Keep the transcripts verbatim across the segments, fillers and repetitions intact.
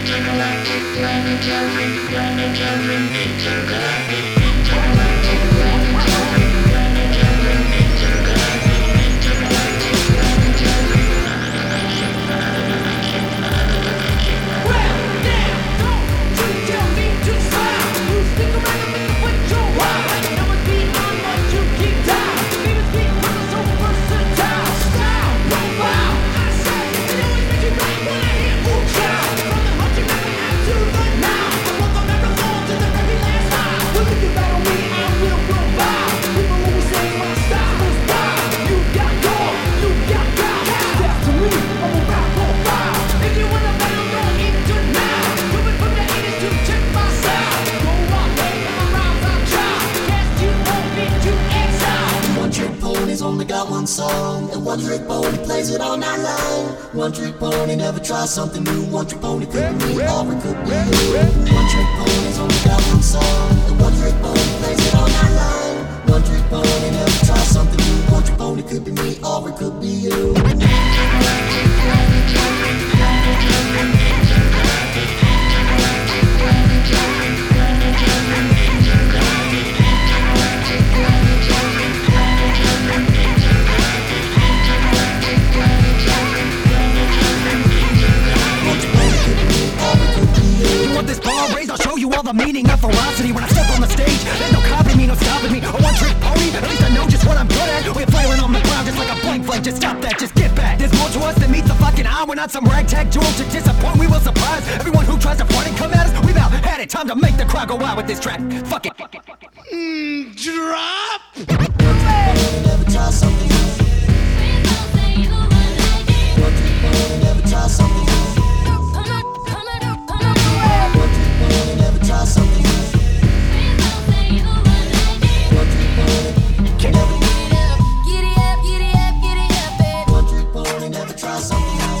Intergalactic, planetary, planetary, intergalactic, intergalactic, planetary, planetary, intergalactic, intergalactic, planetary. Well, damn, don't you tell me to stop. You stick around and make a put your wild. Never be on what you keep down. Baby, speak with so versatile. Style, no wow. I say, it always makes you right when I hear ooh child. From the hunt you never had to the now. I walk on every wall to the very last mile. Look if you battle me, I will go by. People always say my style is wild. You got gold, you got gold. Step to me, I'm a rap profile. If you wanna battle, don't enter now. Moving from the eighties to check my sound. Go on, baby, my rhymes are child. Cast you won't beat you exile. One trick pony's only got one song, and one trick pony plays it all night long. One trick pony never tries something new. One trick pony could be me, or it could be you. One trick pony's only got one song, and one trick pony plays it all night long. One trick pony never tries something new. One trick pony could be me, or it could be you. You want this bar raised? I'll show you all the meaning of ferocity. When I step on the stage, there's no copying me, no stopping me. A one-trick pony, at least I know just what I'm good at. We're flailing on the ground just like a blank flame. Just stop that, just get back. There's more to us than meets the fucking eye. We're not some ragtag jewels to disappoint. We will surprise everyone who tries to front and come at us. We've out had it. Time to make the crowd go wild with this track. Fuck it. One trick pony never tries something new. One trick pony never tries something new. One trick pony never tries something new. One trick pony never. One trick pony never tries something new.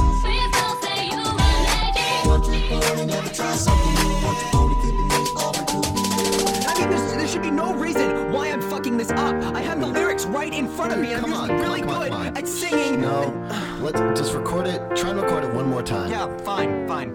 One trick pony never tries something new. One trick pony could be me, or it could be you. I mean, there's, there should be no reason why I'm fucking this up. I have the lyrics right in front of me, and I'm Come really, on, really come on, good come on. at singing. No, let's just record it. Try and record it one more time. Yeah, fine, fine.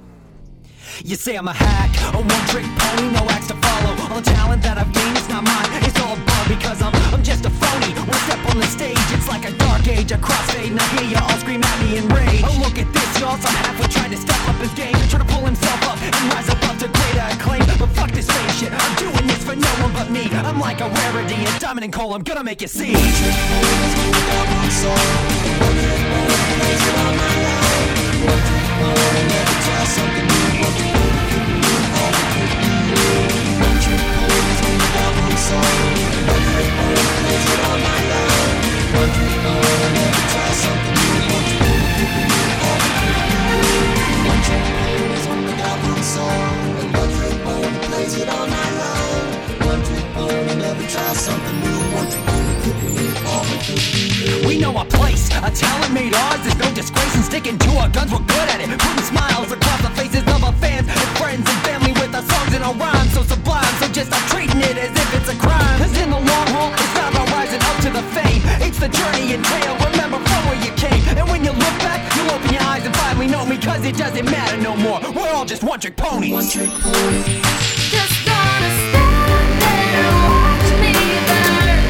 You say I'm a hack, a one-trick pony, no acts to follow. All the talent that I've gained is not mine, it's all bum because I'm I'm just a phony. When I step on the stage, it's like a dark age, a crossfade, and I hear you all scream at me in rage. Oh, look at this, y'all, some halfway trying to step up his game, trying to pull himself up and rise above to greater acclaim. But fuck this fame shit, I'm doing this for no one but me. I'm like a rarity, a diamond and coal, I'm gonna make you see. One trick pony's only got one song, and one trick pony plays it all night long. One trick pony never tries something new. One trick pony could be me, or it could be you. One trick pony's only got one song, and one trick pony plays it all night long. One trick pony never tries something new. One trick pony could be me, or it could be you. One trick pony's only got one song, and one trick pony plays it all night long. One trick pony never tries something new. One trick pony could be me, or it could be you. We know our place, a talent made ours. There's no disgrace in sticking to our guns. We're good at it, putting smiles across the faces of our fans and friends and family with our songs and our rhymes so sublime. So just stop treating it as if it's a crime. Cause in the long haul, it's not about rising up to the fame. It's the journey entailed. Remember from where you came. And when you look back, you'll open your eyes and finally know me. Cause it doesn't matter no more. We're all just one-trick ponies. One trick pony. Just gonna stand there and watch me burn.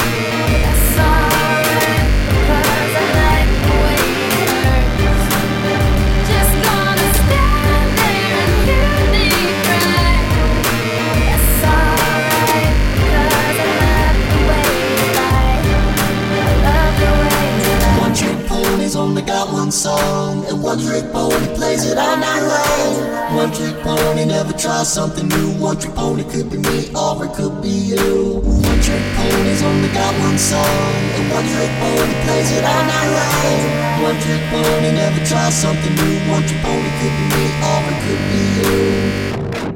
That's alright, 'cause I like the way it hurts. Just gonna stand there and hear me cry. That's alright, 'cause I love the way you lie. I love the way you lie. One trick pony's only got one song, and one trick pony plays it all night long. One trick pony never tries something new. One trick pony could be me, or it could be you. One trick pony's only got one song, and one trick pony plays it all night long. One trick pony never tries something new. One trick pony could be me, or it could be you.